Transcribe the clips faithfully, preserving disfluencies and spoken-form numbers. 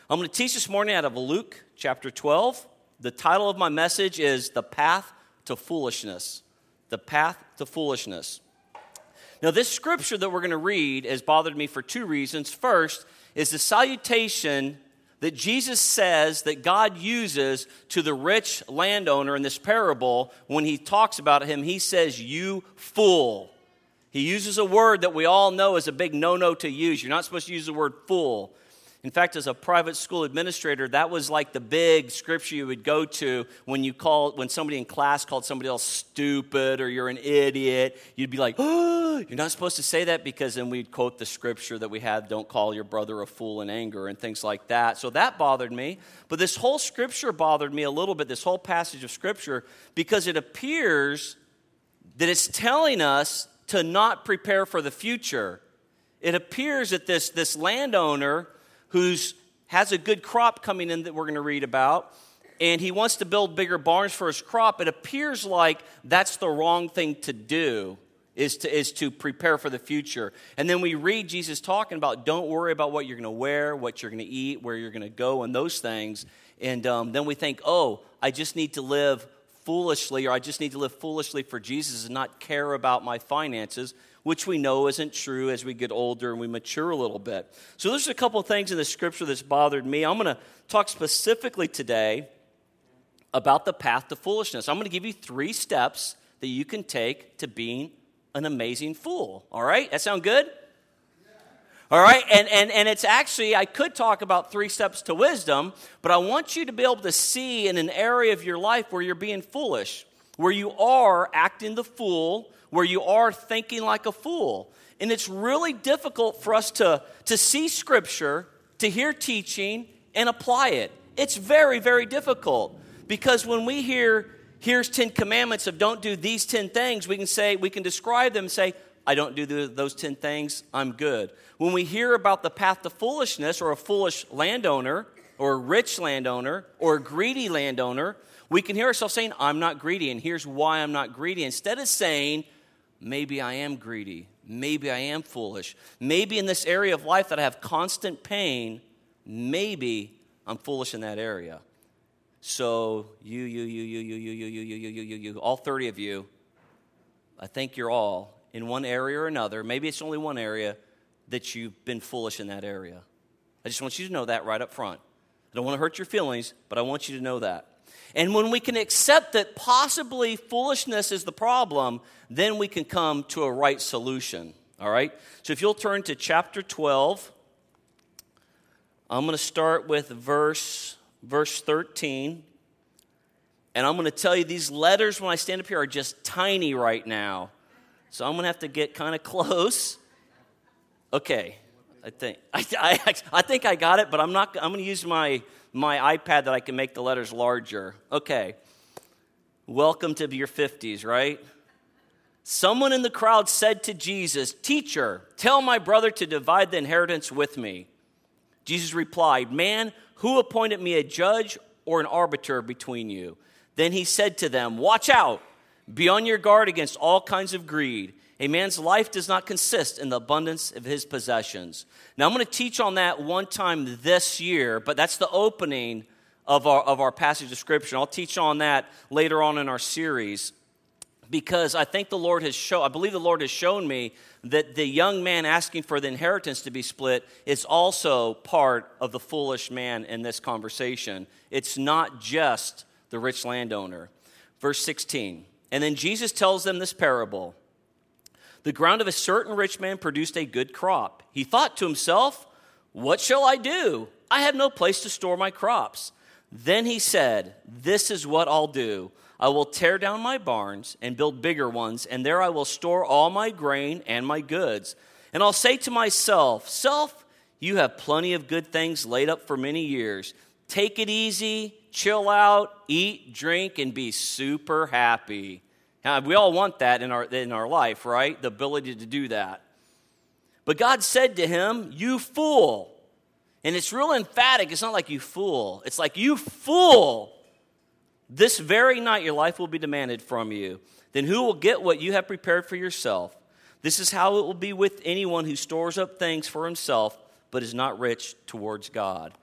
I'm going to teach this morning out of Luke chapter twelve. The title of my message is The Path to Foolishness. The Path to Foolishness. Now, this scripture that we're going to read has bothered me for two reasons. First is the salutation that Jesus says that God uses to the rich landowner in this parable. When he talks about him, he says, "You fool." He uses a word that we all know is a big no-no to use. You're not supposed to use the word fool. In fact, as a private school administrator, that was like the big scripture you would go to when you call when somebody in class called somebody else stupid or you're an idiot. You'd be like, "Oh, you're not supposed to say that," because then we'd quote the scripture that we have, "Don't call your brother a fool in anger," and things like that. So that bothered me. But this whole scripture bothered me a little bit, this whole passage of scripture, because it appears that it's telling us to not prepare for the future. It appears that this, this landowner who's has a good crop coming in that we're going to read about, and he wants to build bigger barns for his crop, it appears like that's the wrong thing to do, is to, is to prepare for the future. And then we read Jesus talking about don't worry about what you're going to wear, what you're going to eat, where you're going to go, and those things. And um, then we think, oh, I just need to live foolishly, or I just need to live foolishly for Jesus and not care about my finances, which we know isn't true as we get older and we mature a little bit. So there's a couple of things in the scripture that's bothered me. I'm going to talk specifically today about the path to foolishness. I'm going to give you three steps that you can take to being an amazing fool. All right? That sound good? All right? And, and, and it's actually, I could talk about three steps to wisdom, but I want you to be able to see in an area of your life where you're being foolish, where you are acting the fool, where you are thinking like a fool. And it's really difficult for us to, to see Scripture, to hear teaching, and apply it. It's very, very difficult. Because when we hear, here's ten commandments of don't do these ten things, we can say, we can describe them and say, I don't do the, those ten things, I'm good. When we hear about the path to foolishness, or a foolish landowner, or a rich landowner, or a greedy landowner, we can hear ourselves saying, I'm not greedy, and here's why I'm not greedy. Instead of saying, maybe I am greedy. Maybe I am foolish. Maybe in this area of life that I have constant pain, maybe I'm foolish in that area. So you, you, you, you, you, you, you, you, you, you, you, you, you, all thirty of you, I think you're all in one area or another. Maybe it's only one area that you've been foolish in that area. I just want you to know that right up front. I don't want to hurt your feelings, but I want you to know that. And when we can accept that possibly foolishness is the problem, then we can come to a right solution, all right? So if you'll turn to chapter twelve, I'm going to start with verse, verse thirteen. And I'm going to tell you these letters when I stand up here are just tiny right now. So I'm going to have to get kind of close. Okay, I think I, I, I think I got it, but I'm not. I'm going to use my... my iPad that I can make the letters larger. Okay. Welcome to your fifties, right? Someone in the crowd said to Jesus, "Teacher, tell my brother to divide the inheritance with me." Jesus replied, "Man, who appointed me a judge or an arbiter between you?" Then he said to them, "Watch out. Be on your guard against all kinds of greed. A man's life does not consist in the abundance of his possessions." Now, I'm going to teach on that one time this year, but that's the opening of our, of our passage of Scripture. I'll teach on that later on in our series, because I think the Lord has shown, I believe the Lord has shown me that the young man asking for the inheritance to be split is also part of the foolish man in this conversation. It's not just the rich landowner. Verse sixteen, and then Jesus tells them this parable. The ground of a certain rich man produced a good crop. He thought to himself, "What shall I do? I have no place to store my crops." Then he said, "This is what I'll do. I will tear down my barns and build bigger ones, and there I will store all my grain and my goods. And I'll say to myself, 'Self, you have plenty of good things laid up for many years. Take it easy, chill out, eat, drink, and be super happy.'" Now, we all want that in our in our life, right? The ability to do that. But God said to him, "You fool." And it's real emphatic. It's not like "you fool." It's like, "You fool. This very night your life will be demanded from you. Then who will get what you have prepared for yourself? This is how it will be with anyone who stores up things for himself, but is not rich towards God."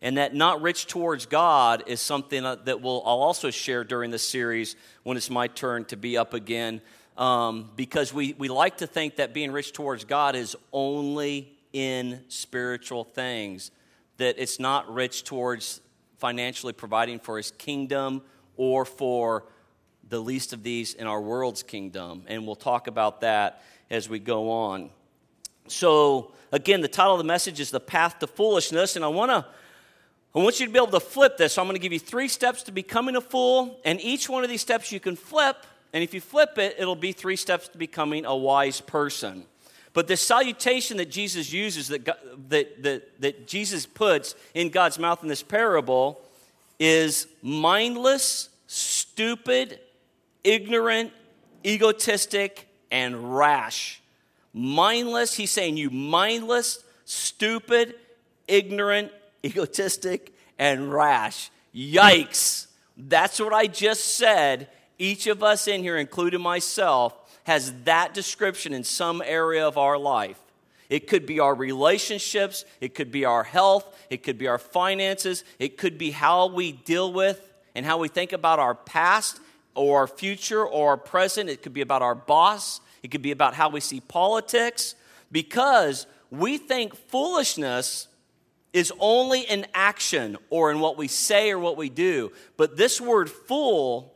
And that not rich towards God is something that we'll, I'll also share during this series when it's my turn to be up again. Um, because we, we like to think that being rich towards God is only in spiritual things. That it's not rich towards financially providing for his kingdom or for the least of these in our world's kingdom. And we'll talk about that as we go on. So, again, the title of the message is The Path to Foolishness. And I want to I want you to be able to flip this. So I'm going to give you three steps to becoming a fool, and each one of these steps you can flip, and if you flip it, it'll be three steps to becoming a wise person. But the salutation that Jesus uses, that, God, that, that, that Jesus puts in God's mouth in this parable is mindless, stupid, ignorant, egotistic, and rash. Mindless, he's saying you mindless, stupid, ignorant, egotistic, and rash. Yikes. That's what I just said. Each of us in here, including myself, has that description in some area of our life. It could be our relationships. It could be our health. It could be our finances. It could be how we deal with and how we think about our past or our future or our present. It could be about our boss. It could be about how we see politics. Because we think foolishness is only in action or in what we say or what we do. But this word fool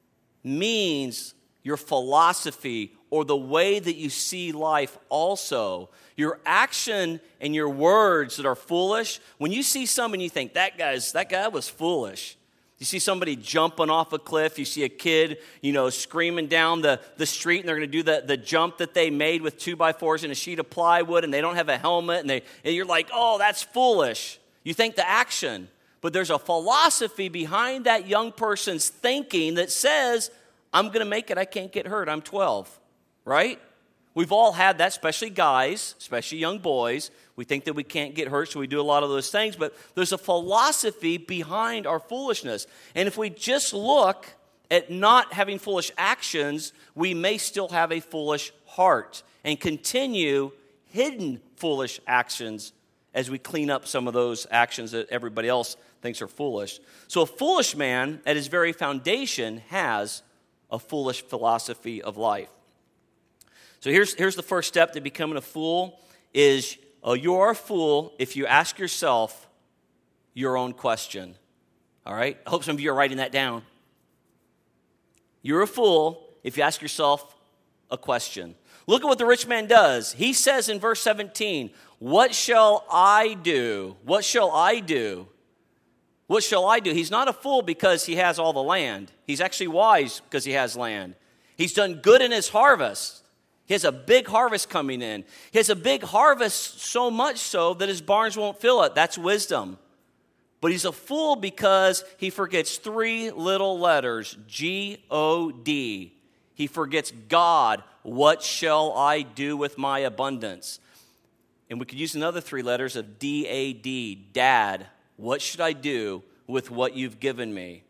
means your philosophy or the way that you see life also. Your action and your words that are foolish. When you see someone you think, that guy's that guy was foolish. You see somebody jumping off a cliff. You see a kid, you know, screaming down the, the street, and they're going to do the, the jump that they made with two by fours and a sheet of plywood, and they don't have a helmet, and, they, and you're like, oh, that's foolish. You think the action. But there's a philosophy behind that young person's thinking that says, I'm going to make it. I can't get hurt. I'm twelve, right? We've all had that, especially guys, especially young boys. We think that we can't get hurt, so we do a lot of those things. But there's a philosophy behind our foolishness. And if we just look at not having foolish actions, we may still have a foolish heart and continue hidden foolish actions as we clean up some of those actions that everybody else thinks are foolish. So a foolish man, at his very foundation, has a foolish philosophy of life. So here's, here's the first step to becoming a fool is uh, you're a fool if you ask yourself your own question. All right? I hope some of you are writing that down. You're a fool if you ask yourself a question. Look at what the rich man does. He says in verse seventeen, what shall I do? What shall I do? What shall I do? He's not a fool because he has all the land. He's actually wise because he has land. He's done good in his harvest. He has a big harvest coming in. He has a big harvest, so much so that his barns won't fill it. That's wisdom. But he's a fool because he forgets three little letters, G O D. He forgets God. What shall I do with my abundance? And we could use another three letters of D A D, Dad. What should I do with what you've given me?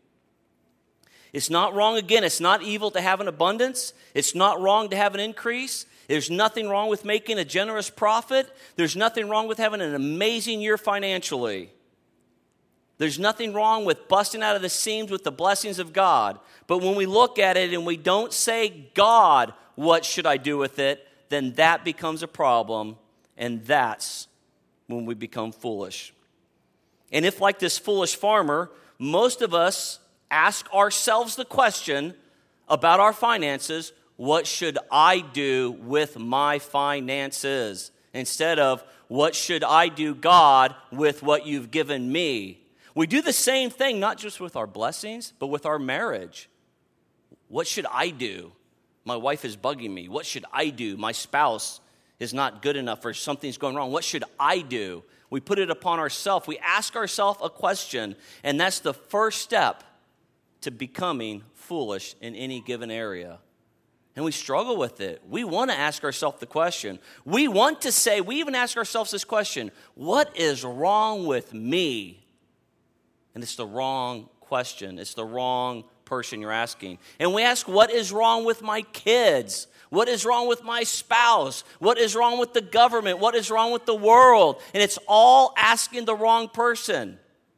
It's not wrong, again, it's not evil to have an abundance. It's not wrong to have an increase. There's nothing wrong with making a generous profit. There's nothing wrong with having an amazing year financially. There's nothing wrong with busting out of the seams with the blessings of God. But when we look at it and we don't say, God, what should I do with it? Then that becomes a problem, and that's when we become foolish. And if, like this foolish farmer, most of us ask ourselves the question about our finances, what should I do with my finances? Instead of, what should I do, God, with what you've given me? We do the same thing, not just with our blessings, but with our marriage. What should I do? My wife is bugging me. What should I do? My spouse is not good enough or something's going wrong. What should I do? We put it upon ourselves. We ask ourselves a question, and that's the first step to becoming foolish in any given area. And we struggle with it. We want to ask ourselves the question. We want to say, we even ask ourselves this question, what is wrong with me? And it's the wrong question. It's the wrong person you're asking. And we ask, what is wrong with my kids? What is wrong with my spouse? What is wrong with the government? What is wrong with the world? And it's all asking the wrong person.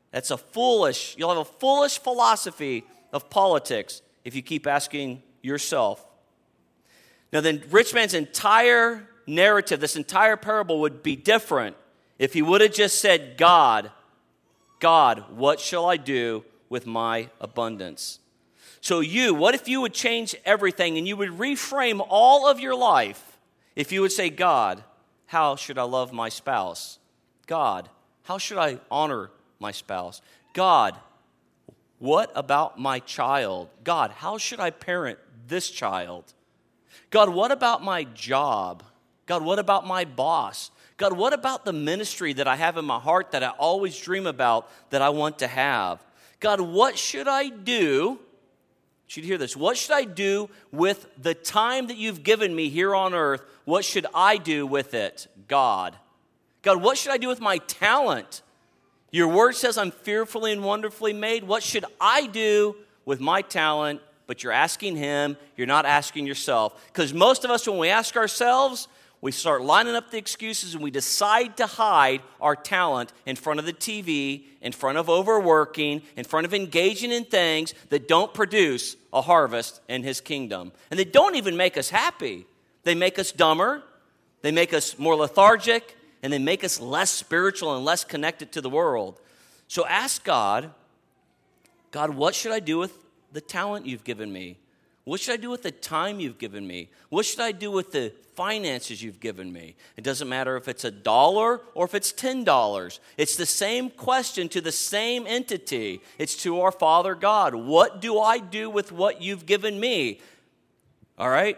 That's a foolish, you'll have a foolish philosophy of politics if you keep asking yourself. Now then, rich man's entire narrative, this entire parable would be different if he would have just said, God, God, what shall I do with my abundance? So you, what if you would change everything and you would reframe all of your life if you would say, God, how should I love my spouse? God, how should I honor my spouse? God, what about my child? God, how should I parent this child? God, what about my job? God, what about my boss? God, what about the ministry that I have in my heart that I always dream about that I want to have? God, what should I do? You should hear this. What should I do with the time that you've given me here on earth? What should I do with it? God. God, what should I do with my talent? Your word says I'm fearfully and wonderfully made. What should I do with my talent? But you're asking him, you're not asking yourself. Because most of us, when we ask ourselves, we start lining up the excuses and we decide to hide our talent in front of the T V, in front of overworking, in front of engaging in things that don't produce a harvest in his kingdom. And they don't even make us happy. They make us dumber, they make us more lethargic, and they make us less spiritual and less connected to the world. So ask God, God, what should I do with the talent you've given me? What should I do with the time you've given me? What should I do with the finances you've given me? It doesn't matter if it's a dollar or if it's ten dollars. It's the same question to the same entity. It's to our Father God. What do I do with what you've given me? All right?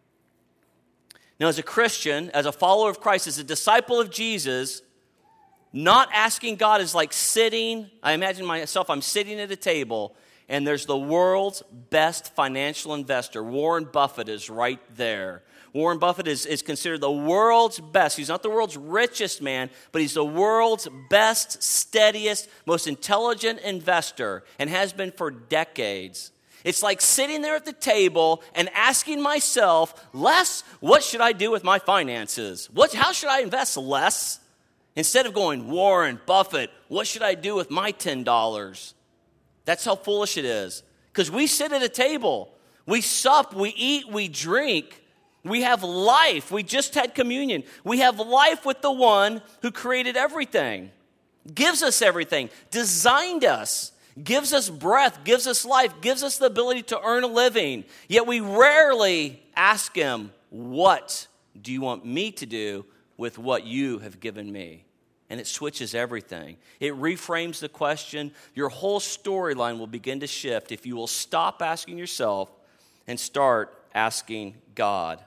Now, as a Christian, as a follower of Christ, as a disciple of Jesus, not asking God is like sitting, I imagine myself, I'm sitting at a table, and there's the world's best financial investor. Warren Buffett is right there. Warren Buffett is, is considered the world's best. He's not the world's richest man, but he's the world's best, steadiest, most intelligent investor, and has been for decades. It's like sitting there at the table and asking myself, Les, what should I do with my finances? What, how should I invest, Les? Instead of going, Warren Buffett, what should I do with my ten dollars? That's how foolish it is. Because we sit at a table, we sup, we eat, we drink, we have life. We just had communion. We have life with the one who created everything, gives us everything, designed us, gives us breath, gives us life, gives us the ability to earn a living. Yet we rarely ask him, what do you want me to do with what you have given me? And it switches everything. It reframes the question. Your whole storyline will begin to shift if you will stop asking yourself and start asking God.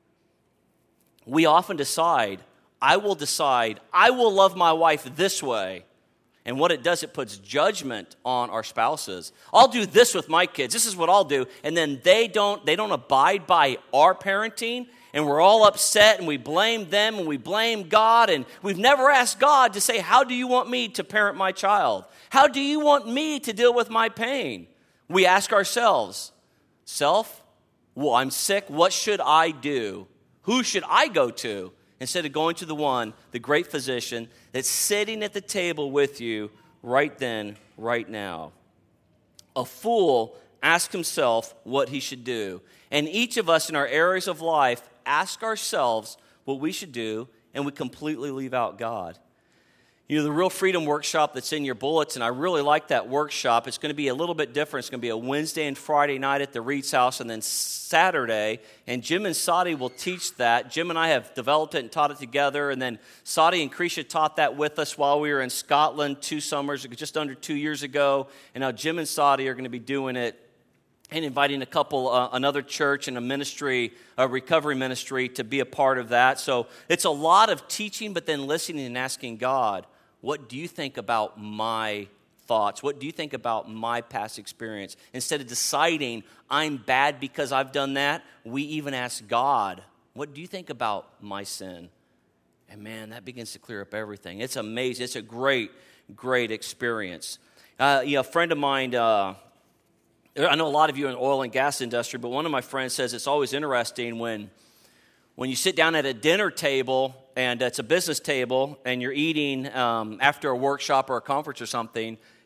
We often decide, I will decide, I will love my wife this way. And what it does, it puts judgment on our spouses. I'll do this with my kids. This is what I'll do. And then they don't, they don't abide by our parenting. And we're all upset and we blame them and we blame God. And we've never asked God to say, how do you want me to parent my child? How do you want me to deal with my pain? We ask ourselves, self, well, I'm sick. What should I do? Who should I go to? Instead of going to the one, the great physician, that's sitting at the table with you right then, right now. A fool asks himself what he should do. And each of us in our areas of life ask ourselves what we should do, and we completely leave out God. You know, the Real Freedom Workshop that's in your bulletin, I really like that workshop. It's going to be a little bit different. It's going to be a Wednesday and Friday night at the Reed's house, and then Saturday. And Jim and Sadi will teach that. Jim and I have developed it and taught it together. And then Sadi and Krisha taught that with us while we were in Scotland two summers, just under two years ago. And now Jim and Sadi are going to be doing it and inviting a couple, uh, another church and a ministry, a recovery ministry, to be a part of that. So it's a lot of teaching, but then listening and asking God, what do you think about my thoughts? What do you think about my past experience? Instead of deciding I'm bad because I've done that, we even ask God, what do you think about my sin? And man, that begins to clear up everything. It's amazing. It's a great, great experience. Uh, you know, a friend of mine, uh, I know a lot of you in the oil and gas industry, but one of my friends says it's always interesting when when you sit down at a dinner table, and it's a business table, and you're eating um, after a workshop or a conference or something,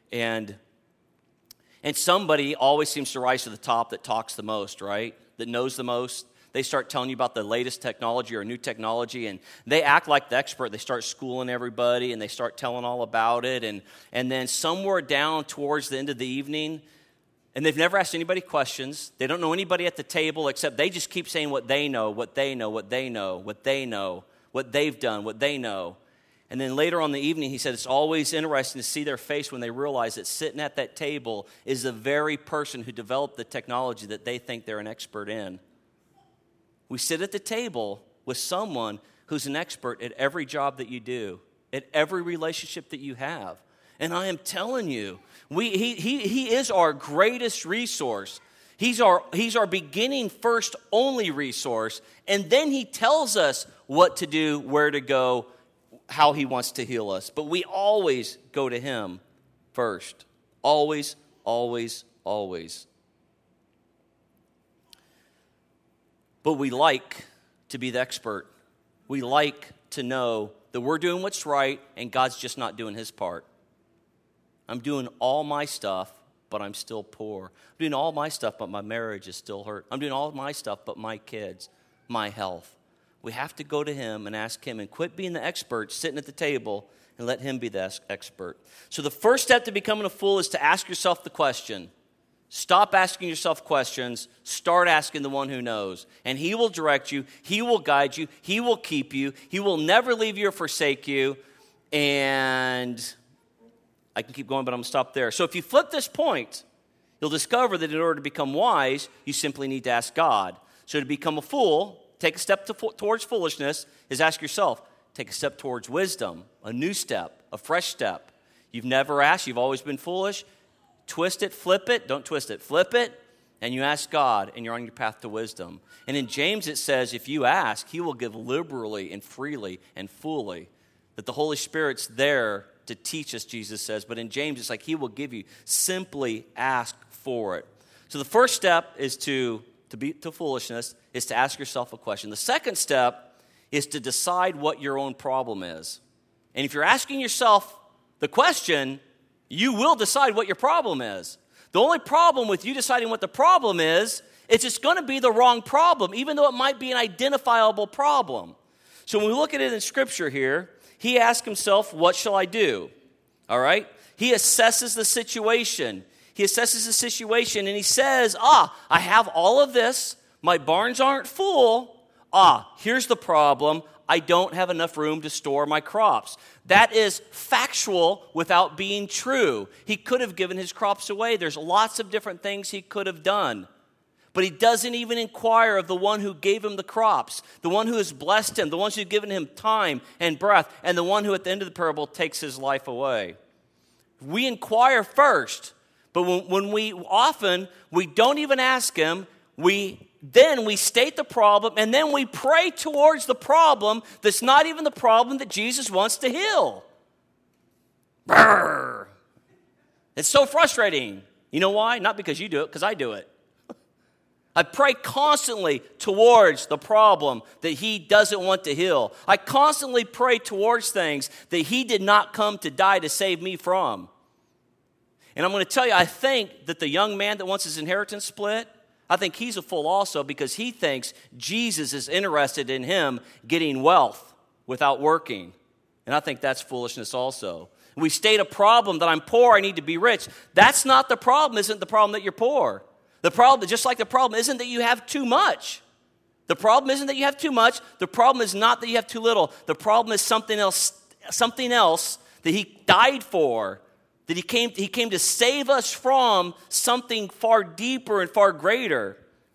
And, and somebody always seems to rise to the top that talks the most, right? That knows the most. They start telling you about the latest technology or new technology, and they act like the expert. They start schooling everybody, and they start telling all about it. And, and then somewhere down towards the end of the evening, and they've never asked anybody questions. They don't know anybody at the table except they just keep saying what they know, what they know, what they know, what they know, what they've done, what they know. And then later on in the evening, he said it's always interesting to see their face when they realize that sitting at that table is the very person who developed the technology that they think they're an expert in. We sit at the table with someone who's an expert at every job that you do, at every relationship that you have. And I am telling you, we, he, he, he is our greatest resource. He's our, he's our beginning, first, only resource. And then he tells us what to do, where to go, how he wants to heal us. But we always go to him first. Always, always, always. But we like to be the expert. We like to know that we're doing what's right and God's just not doing his part. I'm doing all my stuff, but I'm still poor. I'm doing all my stuff, but my marriage is still hurt. I'm doing all my stuff, but my kids, my health. We have to go to him and ask him and quit being the expert sitting at the table and let him be the expert. So the first step to becoming a fool is to ask yourself the question. Stop asking yourself questions. Start asking the one who knows. And he will direct you. He will guide you. He will keep you. He will never leave you or forsake you. And I can keep going, but I'm going to stop there. So if you flip this point, you'll discover that in order to become wise, you simply need to ask God. So to become a fool, take a step to, towards foolishness, is ask yourself, take a step towards wisdom, a new step, a fresh step. You've never asked. You've always been foolish. Twist it, flip it. Don't twist it, flip it. And you ask God, and you're on your path to wisdom. And in James it says, if you ask, he will give liberally and freely and fully. That the Holy Spirit's there to teach us, Jesus says. But in James it's like he will give you. Simply ask for it. So the first step is to, to be to foolishness, is to ask yourself a question. The second step is to decide what your own problem is. And if you're asking yourself the question, you will decide what your problem is. The only problem with you deciding what the problem is, is it's going to be the wrong problem, even though it might be an identifiable problem. So when we look at it in Scripture here, he asks himself, what shall I do? All right? He assesses the situation. He assesses the situation and he says, ah, I have all of this. My barns aren't full. Ah, here's the problem. I don't have enough room to store my crops. That is factual without being true. He could have given his crops away. There's lots of different things he could have done. But he doesn't even inquire of the one who gave him the crops, the one who has blessed him, the one who's given him time and breath, and the one who at the end of the parable takes his life away. We inquire first, but when, when we often, we don't even ask him, we Then we state the problem, and then we pray towards the problem that's not even the problem that Jesus wants to heal. Brrr. It's so frustrating. You know why? Not because you do it, because I do it. I pray constantly towards the problem that he doesn't want to heal. I constantly pray towards things that he did not come to die to save me from. And I'm going to tell you, I think that the young man that wants his inheritance split, I think he's a fool also because he thinks Jesus is interested in him getting wealth without working. And I think that's foolishness also. We state a problem that I'm poor, I need to be rich. That's not the problem, isn't the problem that you're poor. The problem, just like the problem isn't that you have too much. The problem isn't that you have too much. The problem is not that you have too little. The problem is something else, something else that he died for. That he came, he came to save us from something far deeper and far greater.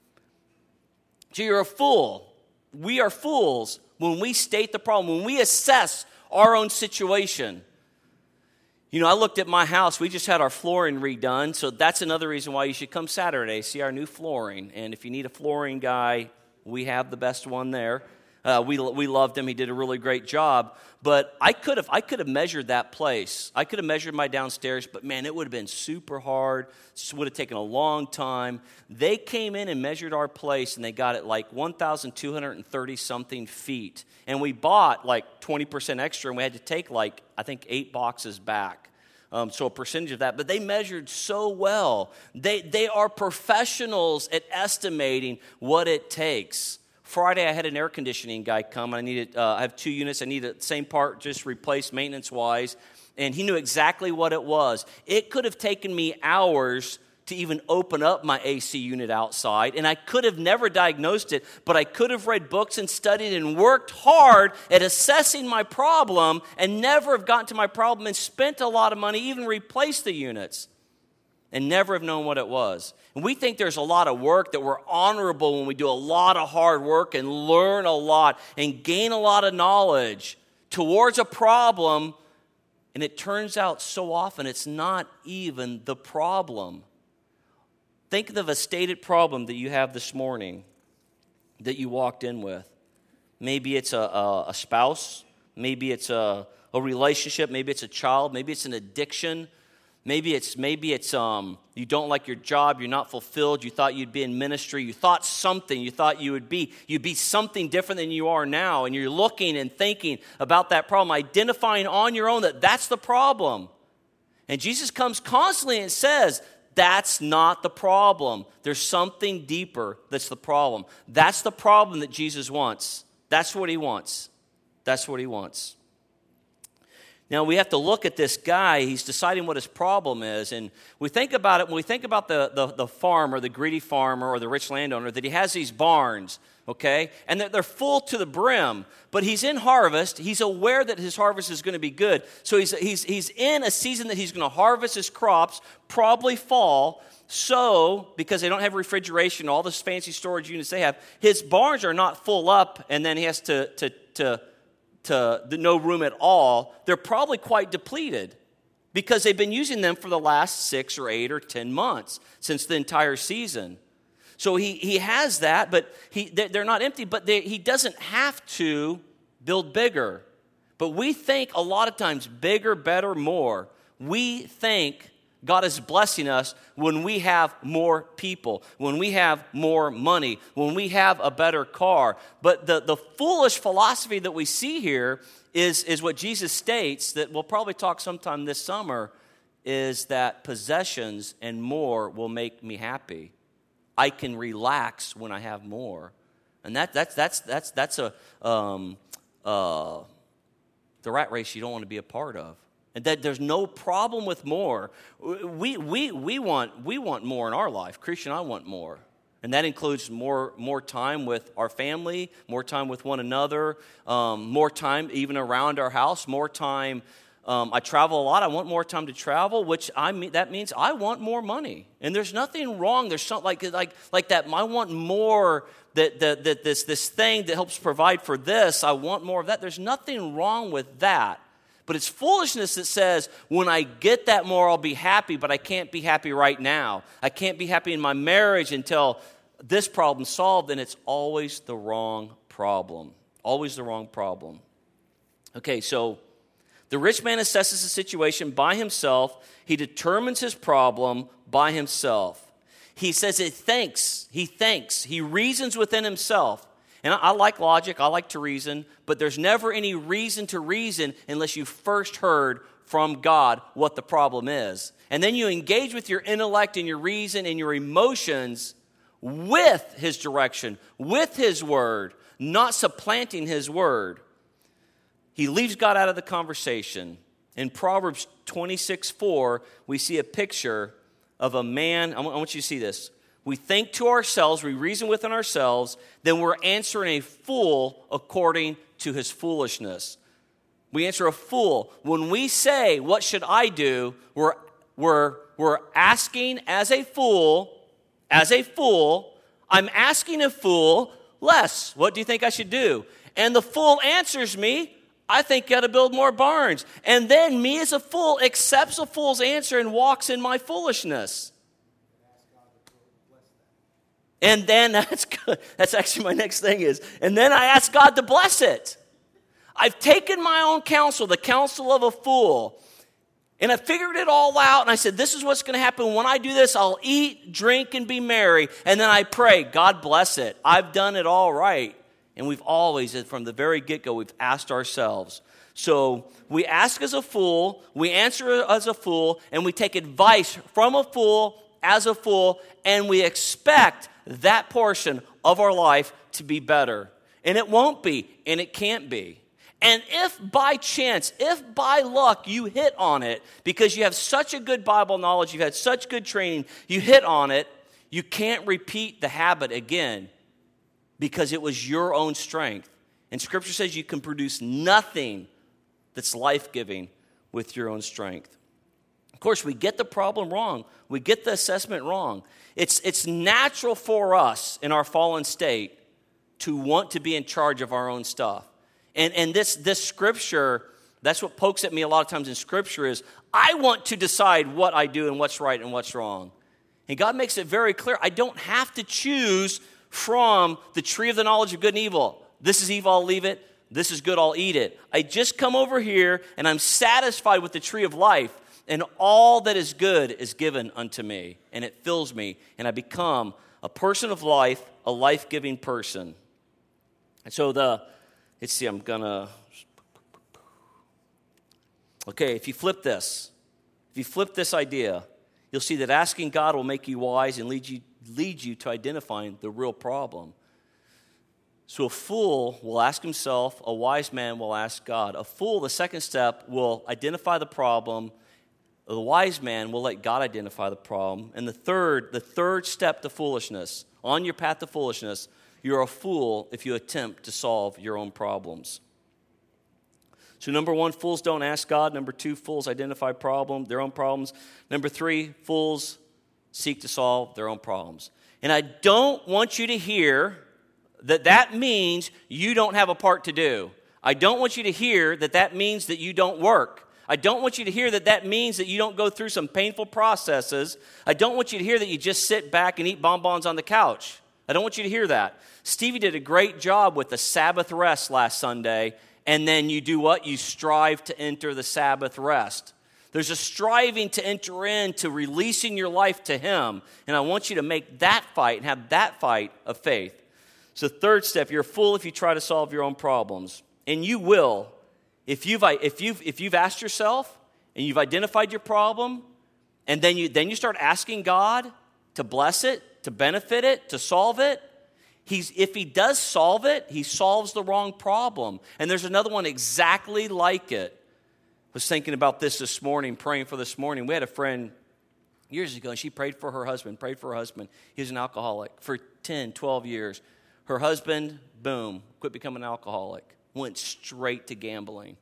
So you're a fool. We are fools when we state the problem, when we assess our own situation. You know, I looked at my house. We just had our flooring redone, so that's another reason why you should come Saturday, see our new flooring. And if you need a flooring guy, we have the best one there. Uh, we we loved him. He did a really great job. But I could have I could have measured that place. I could have measured my downstairs, but man, it would have been super hard. It would have taken a long time. They came in and measured our place, and they got it like one thousand two hundred thirty something feet. And we bought like twenty percent extra, and we had to take like, I think, eight boxes back. Um, so a percentage of that, but they measured so well. They, they are professionals at estimating what it takes. Friday, I had an air conditioning guy come. I needed, uh, I have two units. I needed the same part just replaced maintenance-wise. And he knew exactly what it was. It could have taken me hours to even open up my A C unit outside, and I could have never diagnosed it, but I could have read books and studied and worked hard at assessing my problem and never have gotten to my problem and spent a lot of money, even replaced the units, and never have known what it was. And we think there's a lot of work, that we're honorable when we do a lot of hard work and learn a lot and gain a lot of knowledge towards a problem, and it turns out so often it's not even the problem. Think of a stated problem that you have this morning that you walked in with. Maybe it's a, a, a spouse. Maybe it's a, a relationship. Maybe it's a child. Maybe it's an addiction. Maybe it's maybe it's um you don't like your job. You're not fulfilled. You thought you'd be in ministry. You thought something. You thought you would be you'd be something different than you are now. And you're looking and thinking about that problem, identifying on your own that that's the problem. And Jesus comes constantly and says, that's not the problem. There's something deeper that's the problem. That's the problem that Jesus wants. That's what he wants. That's what he wants. Now, we have to look at this guy. He's deciding what his problem is. And we think about it, when we think about the, the, the farmer, the greedy farmer or the rich landowner, that he has these barns, okay? And they're, they're full to the brim. But he's in harvest. He's aware that his harvest is going to be good. So he's, he's, he's in a season that he's going to harvest his crops, probably fall. So, because they don't have refrigeration, all this fancy storage units they have, his barns are not full up, and then he has to... to, to to the no room at all. They're probably quite depleted because they've been using them for the last six or eight or ten months since the entire season. So he he has that, but he they're not empty, but they, he doesn't have to build bigger. But we think a lot of times bigger, better, more. We think God is blessing us when we have more people, when we have more money, when we have a better car. But the, the foolish philosophy that we see here is, is what Jesus states, that we'll probably talk sometime this summer, is that possessions and more will make me happy. I can relax when I have more. And that, that's, that's, that's, that's a um, uh, the rat race you don't want to be a part of. And that there's no problem with more. We we we want we want more in our life. Christian, I want more. And that includes more more time with our family, more time with one another, um, more time even around our house, more time. Um, I travel a lot. I want more time to travel, which I mean that means I want more money. And there's nothing wrong. There's something like like like that. I want more. That that that this this thing that helps provide for this. I want more of that. There's nothing wrong with that. But it's foolishness that says, when I get that more, I'll be happy, but I can't be happy right now. I can't be happy in my marriage until this problem's solved, and it's always the wrong problem. Always the wrong problem. Okay, so the rich man assesses the situation by himself. He determines his problem by himself. He says it thinks. He thinks. He reasons within himself. And I, I like logic, I like to reason, but there's never any reason to reason unless you first heard from God what the problem is. And then you engage with your intellect and your reason and your emotions with his direction, with his word, not supplanting his word. He leaves God out of the conversation. In Proverbs twenty-six four, we see a picture of a man. I want you to see this. We think to ourselves, we reason within ourselves, then we're answering a fool according to his foolishness. We answer a fool. When we say, what should I do? We're, we're, we're asking as a fool, as a fool, I'm asking a fool, less. What do you think I should do? And the fool answers me, I think you got to build more barns. And then me as a fool accepts a fool's answer and walks in my foolishness. And then that's good. That's actually my next thing is, and then I ask God to bless it. I've taken my own counsel, the counsel of a fool, and I figured it all out, and I said, this is what's going to happen. When I do this, I'll eat, drink, and be merry. And then I pray, God bless it. I've done it all right. And we've always, from the very get-go, we've asked ourselves. So We ask as a fool, we answer as a fool, and we take advice from a fool as a fool, and we expect that portion of our life to be better. And it won't be, and it can't be. And if by chance, if by luck you hit on it, because you have such a good Bible knowledge, you've had such good training, you hit on it, you can't repeat the habit again because it was your own strength. And Scripture says you can produce nothing that's life-giving with your own strength. Of course, we get the problem wrong. We get the assessment wrong. It's, it's natural for us in our fallen state to want to be in charge of our own stuff. And, and this, this Scripture, that's what pokes at me a lot of times in Scripture is, I want to decide what I do and what's right and what's wrong. And God makes it very clear, I don't have to choose from the tree of the knowledge of good and evil. This is evil, I'll leave it. This is good, I'll eat it. I just come over here and I'm satisfied with the tree of life. And all that is good is given unto me. And it fills me. And I become a person of life, a life-giving person. And so the, let's see, I'm going to, okay, if you flip this, if you flip this idea, you'll see that asking God will make you wise and lead you, lead you to identifying the real problem. So a fool will ask himself, a wise man will ask God. A fool, the second step, will identify the problem. The wise man will let God identify the problem. And the third, the third step to foolishness, on your path to foolishness, you're a fool if you attempt to solve your own problems. So number one, fools don't ask God. Number two, fools identify problem, their own problems. Number three, fools seek to solve their own problems. And I don't want you to hear that that means you don't have a part to do. I don't want you to hear that that means that you don't work. I don't want you to hear that that means that you don't go through some painful processes. I don't want you to hear that you just sit back and eat bonbons on the couch. I don't want you to hear that. Stevie did a great job with the Sabbath rest last Sunday, and then you do what? You strive to enter the Sabbath rest. There's a striving to enter into releasing your life to Him, and I want you to make that fight and have that fight of faith. So third step, you're a fool if you try to solve your own problems. And you will. If you've, if you've, if you've asked yourself and you've identified your problem, and then you, then you start asking God to bless it, to benefit it, to solve it, he's, if He does solve it, He solves the wrong problem. And there's another one exactly like it. I was thinking about this this morning, praying for this morning. We had a friend years ago, and she prayed for her husband, prayed for her husband. He was an alcoholic for ten, twelve years. Her husband, boom, quit becoming an alcoholic. Went straight to gambling.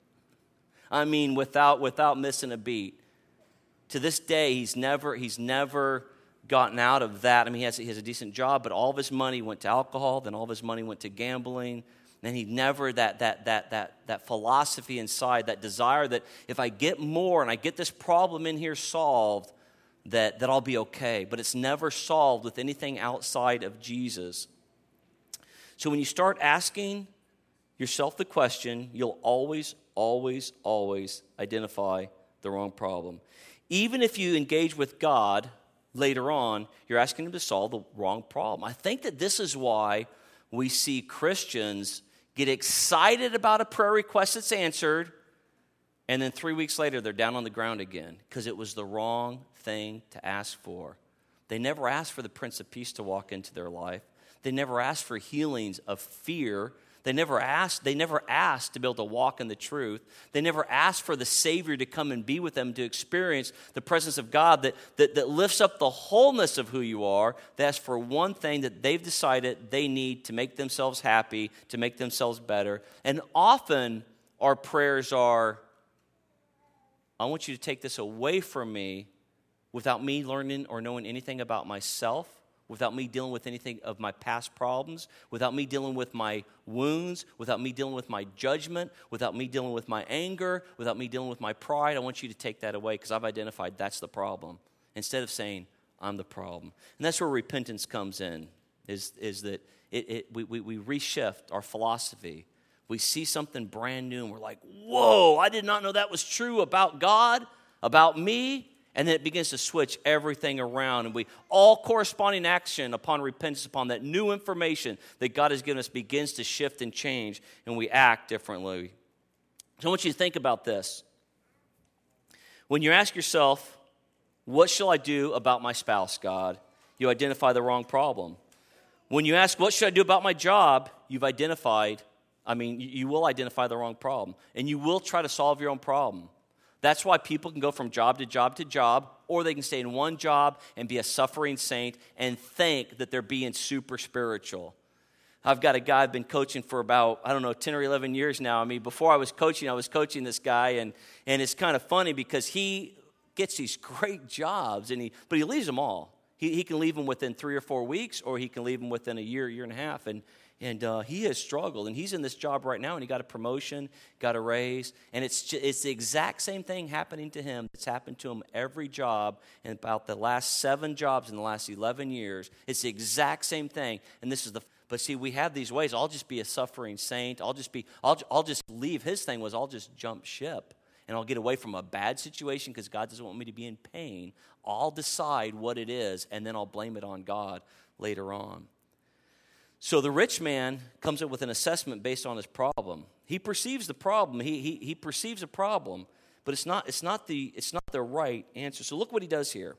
I mean, without without missing a beat. To this day, he's never he's never gotten out of that. I mean, he has, he has a decent job, but all of his money went to alcohol. Then all of his money went to gambling. And he never that that that that that philosophy inside, that desire that if I get more and I get this problem in here solved, that that I'll be okay. But it's never solved with anything outside of Jesus. So when you start asking yourself the question, you'll always, always, always identify the wrong problem. Even if you engage with God later on, you're asking Him to solve the wrong problem. I think that this is why we see Christians get excited about a prayer request that's answered, and then three weeks later they're down on the ground again because it was the wrong thing to ask for. They never asked for the Prince of Peace to walk into their life. They never asked for healings of fear. They never asked, they never asked to be able to walk in the truth. They never asked for the Savior to come and be with them to experience the presence of God that, that, that lifts up the wholeness of who you are. They ask for one thing that they've decided they need to make themselves happy, to make themselves better. And often our prayers are, I want you to take this away from me without me learning or knowing anything about myself, without me dealing with anything of my past problems, without me dealing with my wounds, without me dealing with my judgment, without me dealing with my anger, without me dealing with my pride. I want you to take that away because I've identified that's the problem. Instead of saying, I'm the problem. And that's where repentance comes in, is, is that it, it, we, we, we reshift our philosophy. We see something brand new and we're like, whoa, I did not know that was true about God, about me. And then it begins to switch everything around. And we all corresponding action upon repentance, upon that new information that God has given us begins to shift and change. And we act differently. So I want you to think about this. When you ask yourself, what shall I do about my spouse, God? You identify the wrong problem. When you ask, what should I do about my job? You've identified, I mean, you will identify the wrong problem. And you will try to solve your own problem. That's why people can go from job to job to job, or they can stay in one job and be a suffering saint and think that they're being super spiritual. I've got a guy I've been coaching for about, I don't know, ten or eleven years now. I mean, before I was coaching, I was coaching this guy, and, and it's kind of funny because he gets these great jobs, and he but he leaves them all. He, he can leave them within three or four weeks, or he can leave them within a year, year and a half, and And uh, he has struggled, and he's in this job right now, and he got a promotion, got a raise, and it's just, it's the exact same thing happening to him that's happened to him every job in about the last seven jobs in the last eleven years. It's the exact same thing, and this is the. But see, we have these ways. I'll just be a suffering saint. I'll just be. I'll I'll just leave. His thing was I'll just jump ship, and I'll get away from a bad situation because God doesn't want me to be in pain. I'll decide what it is, and then I'll blame it on God later on. So the rich man comes up with an assessment based on his problem. He perceives the problem. He, he, he perceives a problem, but it's not, it's, not the, it's not the right answer. So look what he does here.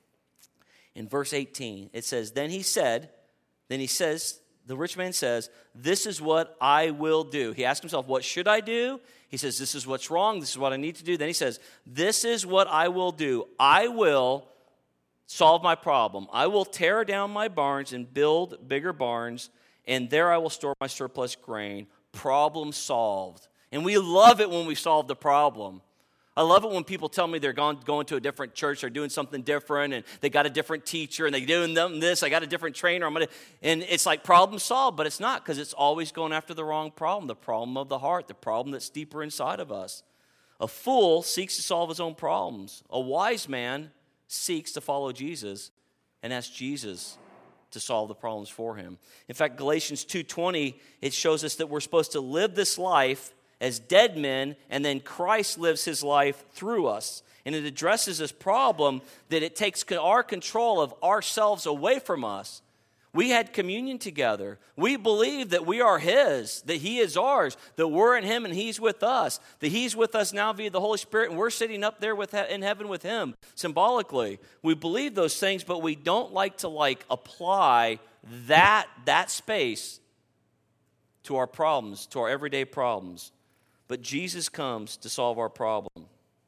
In verse eighteen, it says, Then he said, then he says, the rich man says, this is what I will do. He asked himself, what should I do? He says, this is what's wrong. This is what I need to do. Then he says, this is what I will do. I will solve my problem. I will tear down my barns and build bigger barns, and there I will store my surplus grain. Problem solved. And we love it when we solve the problem. I love it when people tell me they're going, going to a different church, they're doing something different, and they got a different teacher, and they're doing them this, I got a different trainer, I'm gonna, and it's like problem solved, but it's not, because it's always going after the wrong problem, the problem of the heart, the problem that's deeper inside of us. A fool seeks to solve his own problems. A wise man seeks to follow Jesus and ask Jesus to solve the problems for him. In fact, Galatians two twenty, it shows us that we're supposed to live this life as dead men, and then Christ lives his life through us. And it addresses this problem that it takes our control of ourselves away from us. We had communion together. We believe that we are his, that he is ours, that we're in him and he's with us, that he's with us now via the Holy Spirit, and we're sitting up there with in heaven with him, symbolically. We believe those things, but we don't like to like apply that, that space to our problems, to our everyday problems. But Jesus comes to solve our problem. And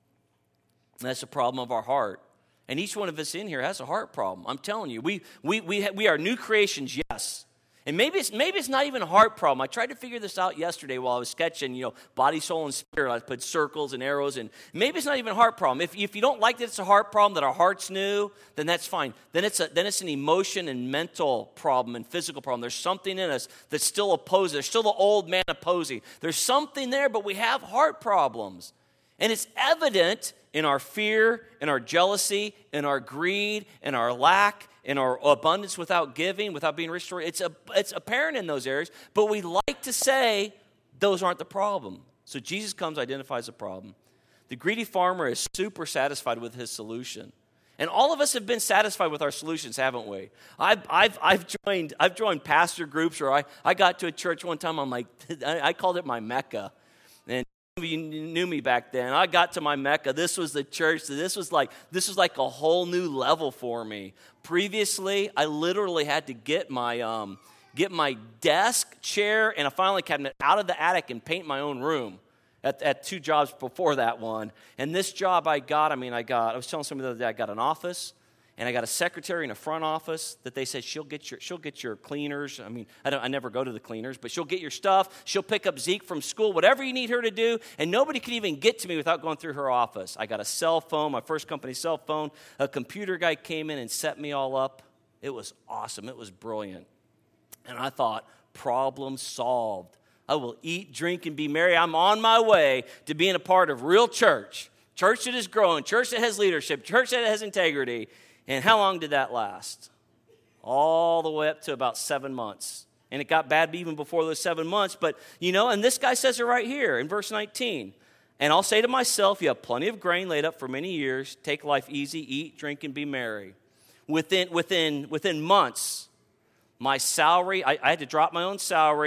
that's the problem of our heart. And each one of us in here has a heart problem. I'm telling you, we we we ha- we are new creations, yes. And maybe it's maybe it's not even a heart problem. I tried to figure this out yesterday while I was sketching, you know, body, soul, and spirit. I put circles and arrows, and maybe it's not even a heart problem. If if you don't like that it's a heart problem, that our heart's new, then that's fine. Then it's a then it's an emotion and mental problem and physical problem. There's something in us that's still opposing. There's still the old man opposing. There's something there, but we have heart problems. And it's evident in our fear, in our jealousy, in our greed, in our lack, in our abundance without giving, without being restored. It's a, it's apparent in those areas, but we like to say those aren't the problem. So Jesus comes, identifies the problem. The greedy farmer is super satisfied with his solution. And all of us have been satisfied with our solutions, haven't we? I've, I've, I've, joined, I've joined pastor groups, or I, I got to a church one time, I'm like, I called it my Mecca. And you knew me back then. I got to my Mecca. This was the church. This was like this was like a whole new level for me. Previously, I literally had to get my um, get my desk, chair, and a filing cabinet out of the attic and paint my own room. At, at two jobs before that one, and this job I got. I mean, I got. I was telling somebody the other day. I got an office. And I got a secretary in a front office that they said she'll get your she'll get your cleaners. I mean, I don't I never go to the cleaners, but she'll get your stuff. She'll pick up Zeke from school, whatever you need her to do, and nobody can even get to me without going through her office. I got a cell phone, my first company cell phone. A computer guy came in and set me all up. It was awesome. It was brilliant. And I thought, problem solved. I will eat, drink, and be merry. I'm on my way to being a part of real church. Church that is growing, church that has leadership, church that has integrity. And how long did that last? All the way up to about seven months. And it got bad even before those seven months. But, you know, and this guy says it right here in verse nineteen. And I'll say to myself, you have plenty of grain laid up for many years. Take life easy, eat, drink, and be merry. Within within within months, my salary, I, I had to drop my own salary,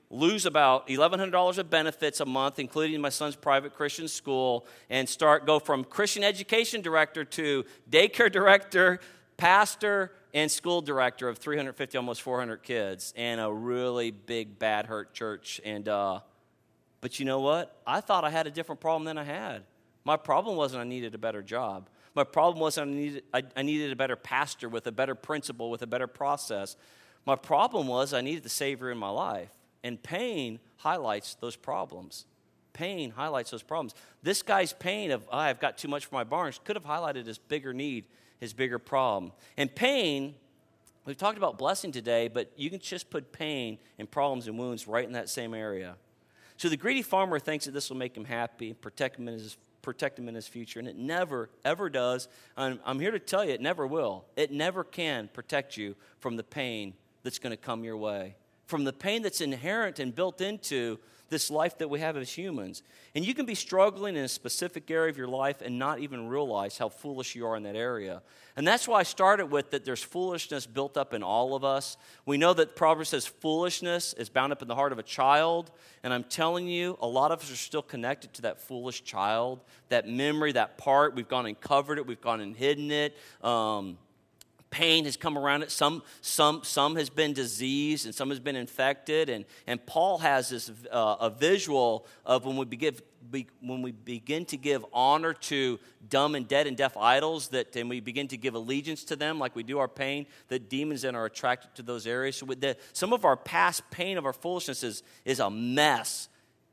lose about eleven hundred dollars of benefits a month, including my son's private Christian school, and start go from Christian education director to daycare director, pastor, and school director of three hundred fifty, almost four hundred kids, and a really big, bad, hurt church. And uh, but you know what? I thought I had a different problem than I had. My problem wasn't I needed a better job. My problem wasn't I needed, I, I needed a better pastor with a better principle, with a better process. My problem was I needed the Savior in my life. And pain highlights those problems. Pain highlights those problems. This guy's pain of, oh, I've got too much for my barns, could have highlighted his bigger need, his bigger problem. And pain, we've talked about blessing today, but you can just put pain and problems and wounds right in that same area. So the greedy farmer thinks that this will make him happy, protect him in his, protect him in his future, and it never, ever does. I'm, I'm here to tell you, it never will. It never can protect you from the pain that's going to come your way, from the pain that's inherent and built into this life that we have as humans. And you can be struggling in a specific area of your life and not even realize how foolish you are in that area. And that's why I started with that there's foolishness built up in all of us. We know that Proverbs says foolishness is bound up in the heart of a child. And I'm telling you, a lot of us are still connected to that foolish child, that memory, that part. We've gone and covered it. We've gone and hidden it. Um, Pain has come around it. Some, some, some has been diseased, and some has been infected. And, and Paul has this uh, a visual of when we begin be, when we begin to give honor to dumb and dead and deaf idols, that and we begin to give allegiance to them, like we do our pain. That demons then are attracted to those areas. So with the, some of our past pain of our foolishness is, is a mess,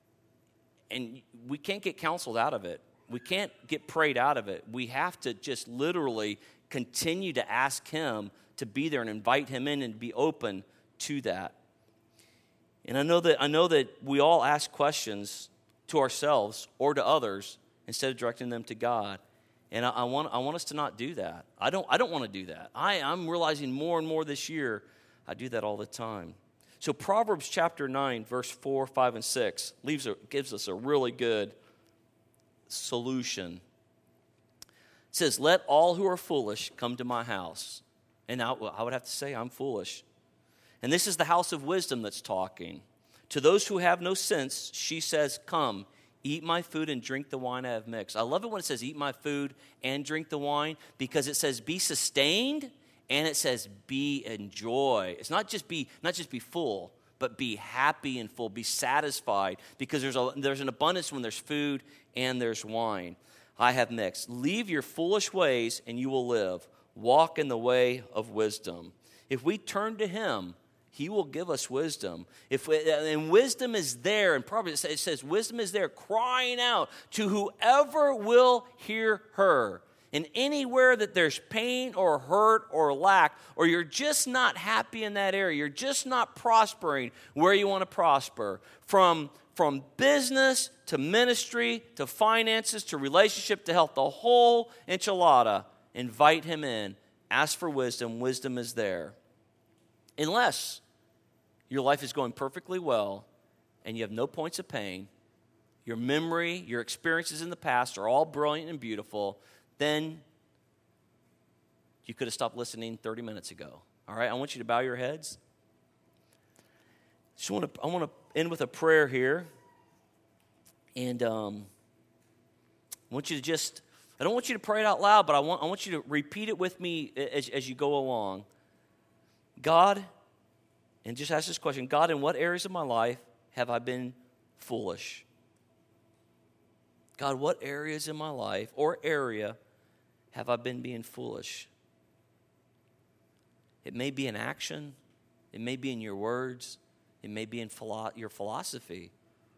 and we can't get counseled out of it. We can't get prayed out of it. We have to just literally continue to ask him to be there and invite him in and be open to that. And I know that I know that we all ask questions to ourselves or to others instead of directing them to God. And I, I want I want us to not do that. I don't I don't want to do that. I, I'm realizing more and more this year I do that all the time. So Proverbs chapter nine, verse four, five, and six leaves a, gives us a really good solution. It says, let all who are foolish come to my house. And I, I would have to say, I'm foolish. And this is the house of wisdom that's talking. To those who have no sense, she says, come, eat my food and drink the wine I have mixed. I love it when it says, eat my food and drink the wine, because it says, be sustained, and it says, be enjoy. It's not just be, not just be full, but be happy and full, be satisfied, because there's a, there's an abundance when there's food and there's wine. I have mixed. Leave your foolish ways and you will live. Walk in the way of wisdom. If we turn to him, he will give us wisdom. If we, and wisdom is there, and probably it says wisdom is there crying out to whoever will hear her. And anywhere that there's pain or hurt or lack, or you're just not happy in that area, you're just not prospering where you want to prosper, from From business to ministry to finances to relationship to health, the whole enchilada, invite him in. Ask for wisdom. Wisdom is there. Unless your life is going perfectly well and you have no points of pain, your memory, your experiences in the past are all brilliant and beautiful, then you could have stopped listening thirty minutes ago. All right, I want you to bow your heads. Just want to, I want to end with a prayer here. And um, I want you to just, I don't want you to pray it out loud, but I want, I want you to repeat it with me as, as you go along. God, and just ask this question, God, in what areas of my life have I been foolish? God, what areas in my life or area have I been being foolish? It may be in action. It may be in your words. It may be in philo- your philosophy.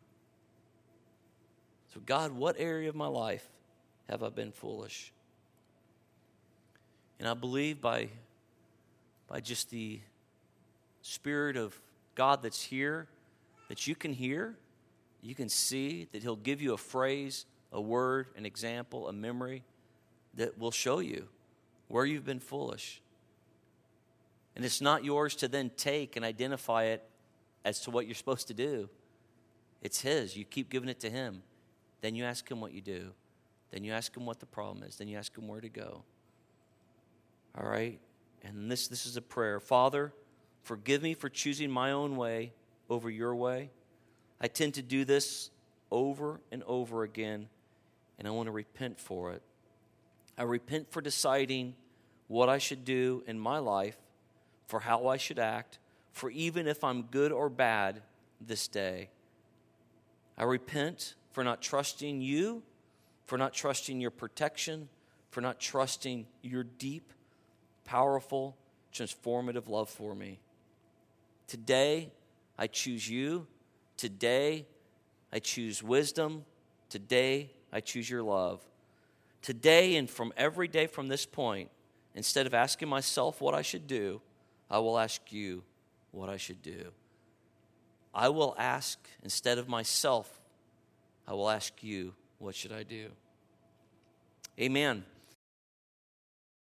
So, God, what area of my life have I been foolish? And I believe by, by just the Spirit of God that's here, that you can hear, you can see, that he'll give you a phrase, a word, an example, a memory that will show you where you've been foolish. And it's not yours to then take and identify it as to what you're supposed to do. It's his. You keep giving it to him. Then you ask him what you do. Then you ask him what the problem is. Then you ask him where to go. All right? And this, this is a prayer. Father, forgive me for choosing my own way over your way. I tend to do this over and over again, and I want to repent for it. I repent for deciding what I should do in my life, for how I should act, for even if I'm good or bad this day. I repent for not trusting you, for not trusting your protection, for not trusting your deep, powerful, transformative love for me. Today, I choose you. Today, I choose wisdom. Today, I choose your love. Today and from every day from this point, instead of asking myself what I should do, I will ask you what I should do. I will ask, instead of myself, I will ask you, what should I do? Amen.